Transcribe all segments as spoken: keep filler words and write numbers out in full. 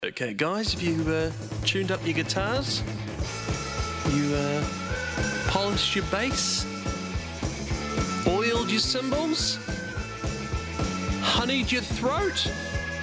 Okay, guys, have you uh, tuned up your guitars? You uh, polished your bass? Oiled your cymbals? Honeyed your throat?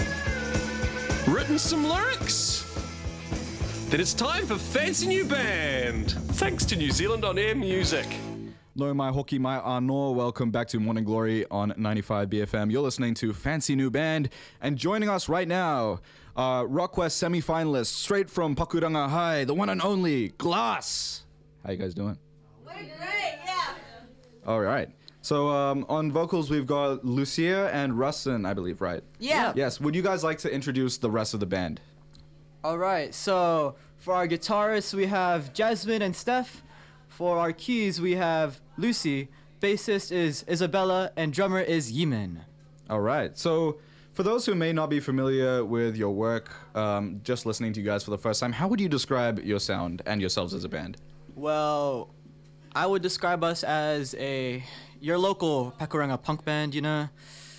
Written some lyrics? Then it's time for Fancy New Band, thanks to New Zealand On Air Music. Lo mai hoki mai anō. Welcome back to Morning Glory on ninety-five B F M. You're listening to Fancy New Band, and joining us right now, uh, Rockquest semi-finalists straight from Pakuranga High, the one and only Glass. How you guys doing? We're great, yeah. All right. So um, on vocals, we've got Lucia and Rustin, I believe, right? Yeah. Yes. Would you guys like to introduce the rest of the band? All right, so for our guitarists, we have Jasmine and Steph. For our keys, we have Lucy. Bassist is Isabella, and drummer is Yimin. All right. So for those who may not be familiar with your work, um, just listening to you guys for the first time, how would you describe your sound and yourselves as a band? Well, I would describe us as a your local Pakuranga punk band, you know.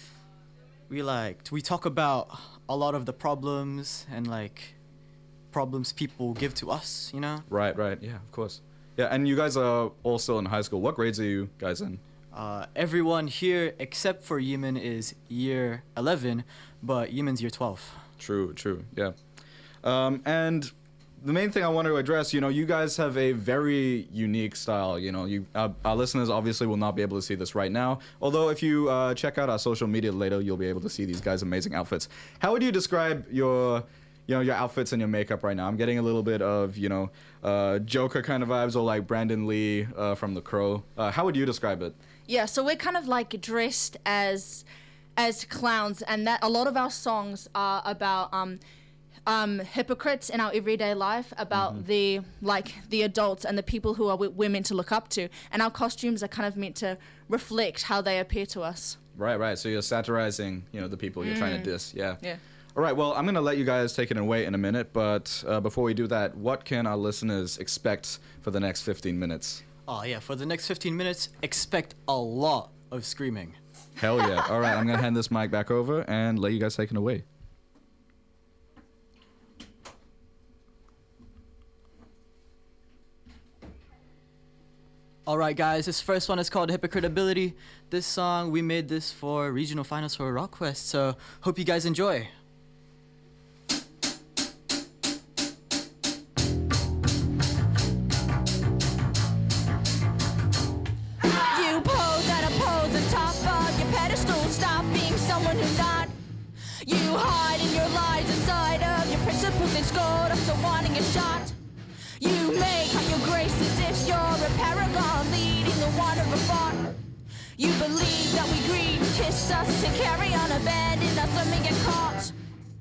We like we talk about a lot of the problems and like problems people give to us, you know. Right, right. Yeah, of course. Yeah, and you guys are all still in high school. What grades are you guys in? Uh, everyone here except for Yimin is year eleven, but Yimin's year twelve. True, true. Yeah. Um, and the main thing I want to address, you know, you guys have a very unique style. You know, you uh, our listeners obviously will not be able to see this right now. Although if you uh, check out our social media later, you'll be able to see these guys' amazing outfits. How would you describe your, you know, your outfits and your makeup right now? I'm getting a little bit of, you know, uh, Joker kind of vibes, or like Brandon Lee uh, from The Crow. Uh, how would you describe it? Yeah, so we're kind of like dressed as as clowns, and that a lot of our songs are about um um hypocrites in our everyday life, about mm-hmm. the like the adults and the people who are we're meant to look up to, and our costumes are kind of meant to reflect how they appear to us. Right, right. So you're satirizing, you know, the people you're mm. trying to diss. Yeah. Yeah. All right, well, I'm going to let you guys take it away in a minute, but uh, before we do that, what can our listeners expect for the next fifteen minutes? Oh, yeah, for the next fifteen minutes, expect a lot of screaming. Hell yeah. All right, I'm going to hand this mic back over and let you guys take it away. All right, guys, this first one is called Hypocriteability. This song, we made this for regional finals for Rockquest, so hope you guys enjoy. You hide in your lies inside of your principles and scored up to wanting a shot. You make up your grace as if you're a paragon leading the one of a fought. You believe that we greed, kiss us and carry on, abandon us and get caught.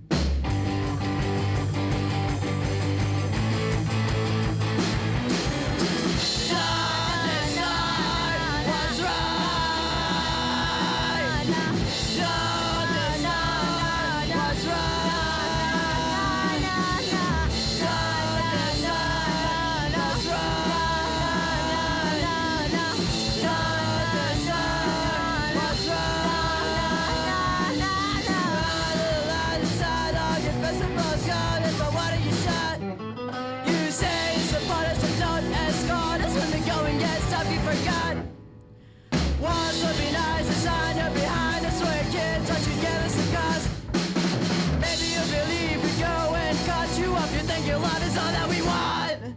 Your love is all that we want.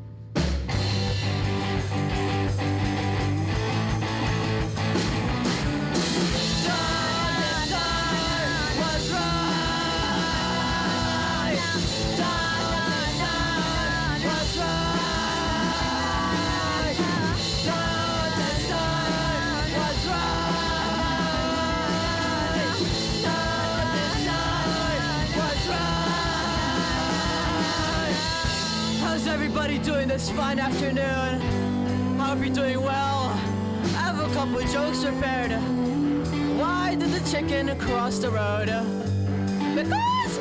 Everybody doing this fine afternoon? Hope you're doing well. I have a couple jokes prepared. Why did the chicken cross the road? Because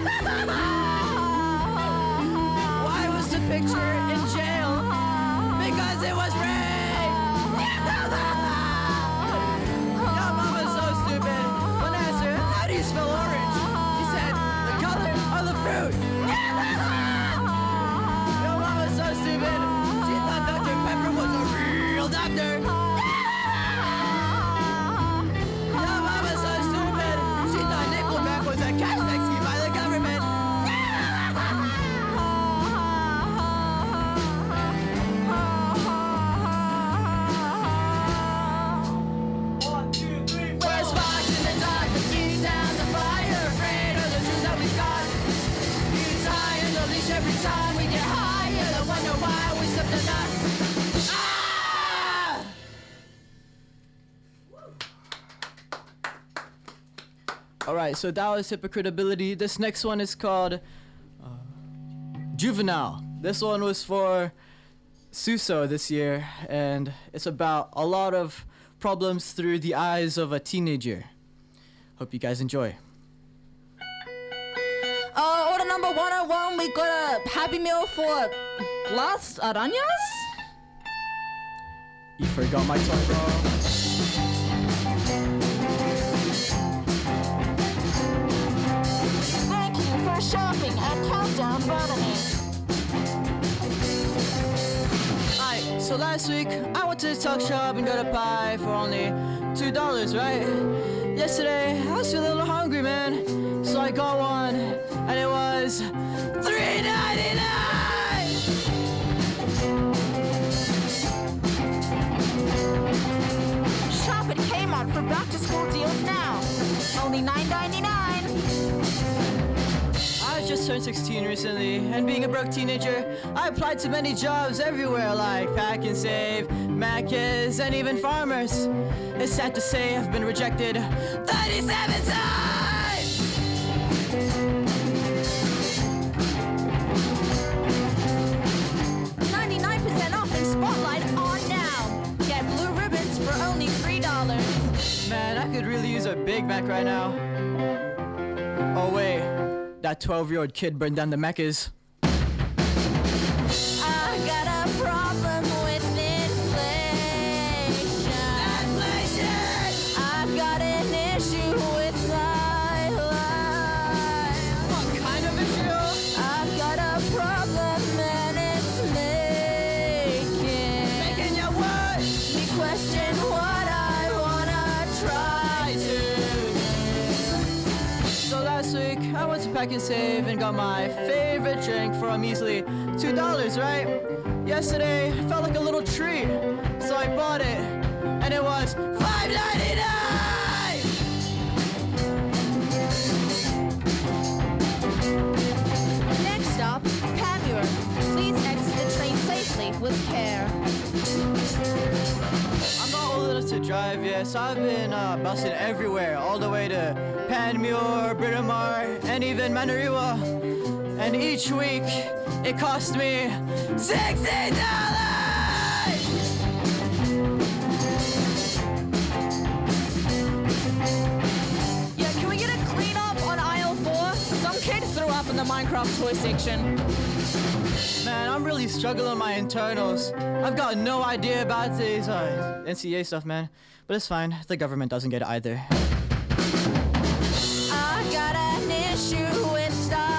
why was the picture in jail? Because it was rape. Your mama's so stupid. When I asked her, how do you spell orange? She said, the color of the fruit. rush every time we get higher. I wonder why we slipped the knot. Ah! Alright, so that was Hypocriteability. This next one is called uh, Juvenile. This one was for Suso this year, and it's about a lot of problems through the eyes of a teenager. Hope you guys enjoy. Uh, order number one oh one, we got a Happy Meal for Las Arañas? You forgot my toy, bro. Thank you for shopping at Countdown Botany. Alright, so last week I went to the tuck shop and got a pie for only two dollars, right? Yesterday I was feeling a little hungry, man, so I got one, and it was three ninety-nine. Shop at Kmart for back to school deals now. Only nine ninety-nine. I just turned sixteen recently, and being a broke teenager, I applied to many jobs everywhere like Pack and Save, Macca's, and even Farmers. It's sad to say I've been rejected thirty-seven times! ninety-nine percent off in Spotlight on now. Get blue ribbons for only three dollars. Man, I could really use a Big Mac right now. Oh wait, that twelve-year-old kid burned down the Macca's. I got a problem with inflation. Inflation! I've got an issue with my life. What kind of issue? I've got a problem and it's making Making you what? me question what I wanna try to do. So last week, I went to Pack and Save and got my favorite drink for a measly two dollars, right? Yesterday, felt like a little treat, so I bought it, and it was five ninety-nine. Next up, Panmure. Please exit the train safely with care. I'm not old enough to drive yet, so I've been uh, busing everywhere, all the way to Panmure, Britomar, and even Manariwa. And each week, it cost me sixty dollars! Yeah, can we get a cleanup on aisle four? Some kid threw up in the Minecraft toy section. Man, I'm really struggling with my internals. I've got no idea about these uh, N C A A stuff, man. But it's fine. The government doesn't get it either. I got an issue with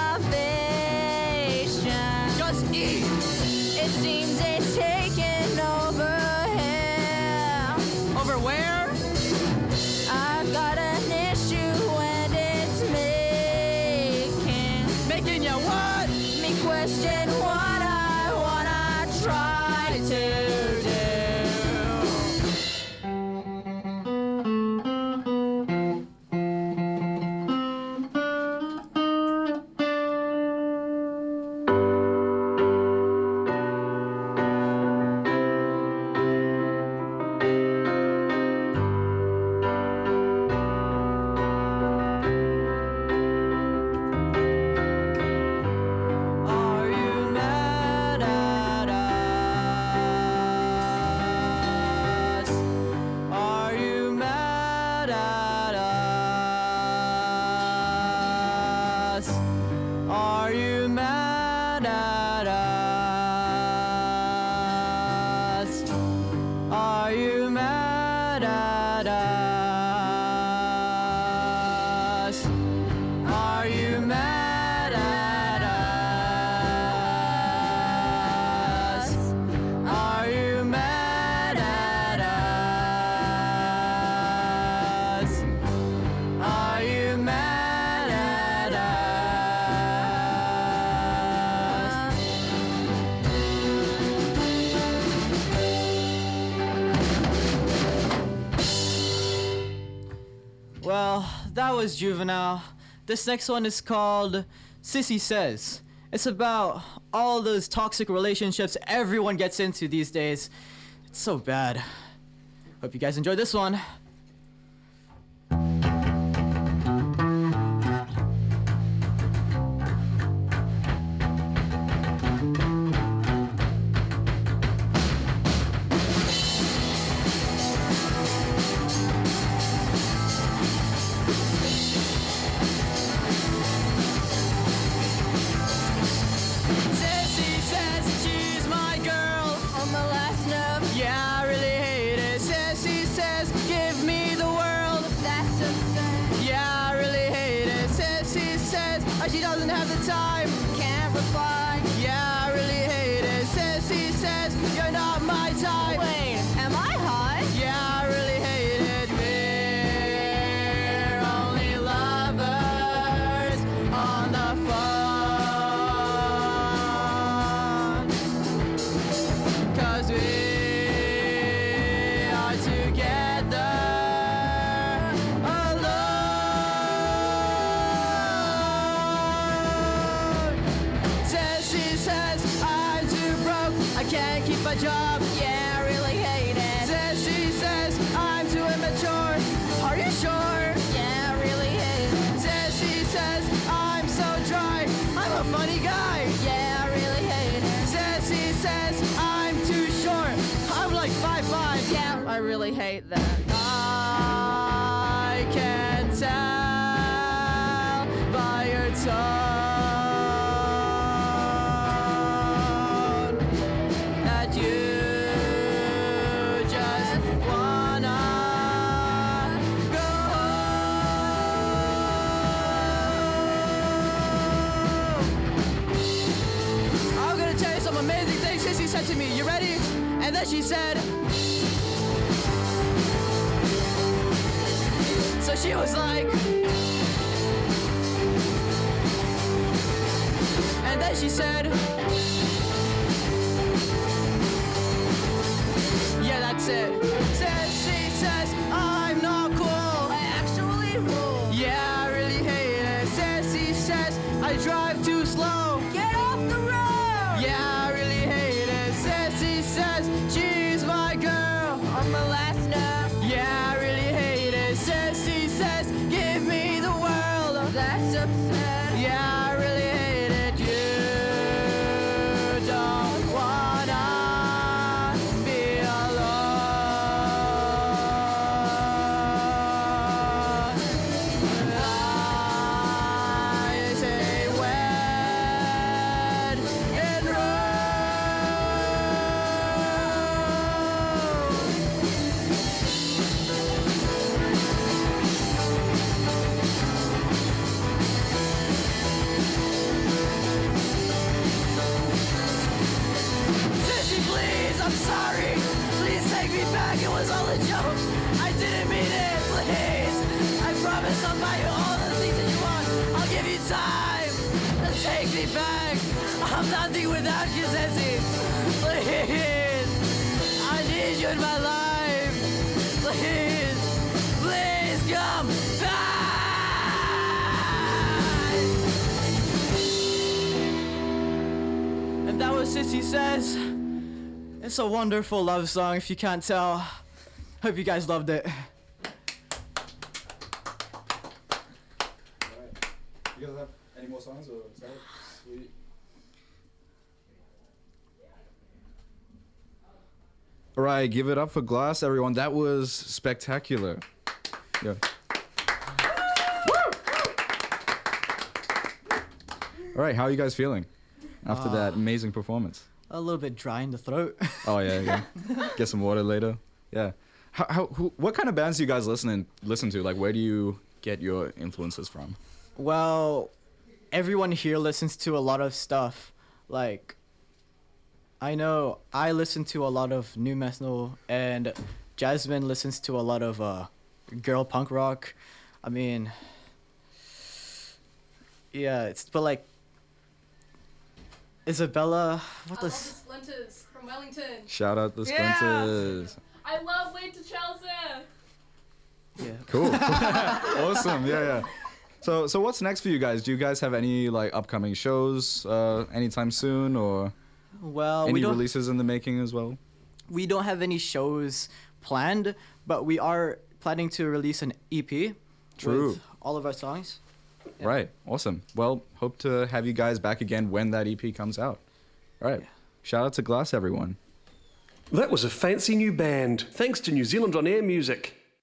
starvation. Just eat! It seems it's taken over here. Over where? I've got an issue and it's making Making you what? me question what I wanna try to do. Are you mad at us? Are you mad at us? Are you mad at us? Are you mad at us? Are you mad at us? Are you mad at us? Are you mad at us? Well, that was Juvenile. This next one is called Sissy Says, It's about all those toxic relationships everyone gets into these days. It's so bad. Hope you guys enjoy this one. She doesn't have the time, can't reply. Yeah, I really hate it. Sissy says, you're not my type. Wait, am I high? Yeah, I really hate it. We're only lovers on the phone. Cause we are together. Can't keep a job, yeah, I really hate it. Says she says I'm too immature. Are you sure? Yeah, I really hate it. Says she says I'm so dry. I'm a funny guy. Yeah, I really hate it. Says she says I'm too short. I'm like five five. Yeah, I really hate that. I can tell by your tone. Amazing things Sissy said to me. You ready? And then she said, so she was like, and then she said, yeah, that's it. Says she says, I'm not cool. I actually rule. Yeah, I really hate it. Says she says, I drive too slow. Get off the road! Yeah. She's my girl on the last note. Yeah, I really hate it. Says she says, give me the world. That's upset. Yeah, I really hate it. You don't wanna be alone. I say when in I'm sorry, please take me back, it was all a joke. I didn't mean it, please. I promise I'll buy you all the things that you want. I'll give you time to take me back. I'm nothing without you, Sissy. Please, I need you in my life. Please, please come back. And that was Sissy Says. It's a wonderful love song, if you can't tell. Hope you guys loved it. Alright. You guys have any more songs, or is that it? Sweet. Alright, give it up for Glass, everyone. That was spectacular. Yeah. Alright, how are you guys feeling after uh, that amazing performance? A little bit dry in the throat. Oh yeah, yeah. Get some water later. Yeah. How, how who, what kind of bands do you guys listen listen to? Like, where do you get your influences from? Well, everyone here listens to a lot of stuff. Like, I know I listen to a lot of nu metal, and Jasmine listens to a lot of uh, girl punk rock. I mean, yeah, it's but like. Isabella, what I does? love the Splinters from Wellington. Shout out the Yeah. Splinters. I love Lead to Chelsea. Yeah. Cool. Awesome. Yeah, yeah. So, so what's next for you guys? Do you guys have any like upcoming shows uh, anytime soon, or Well, we any don't releases in the making as well? we don't have any shows planned, but we are planning to release an E P True. with all of our songs. Right. Awesome. Well, hope to have you guys back again when that E P comes out. All right. Shout out to Glass, everyone. That was a fancy new band. Thanks to New Zealand On Air Music.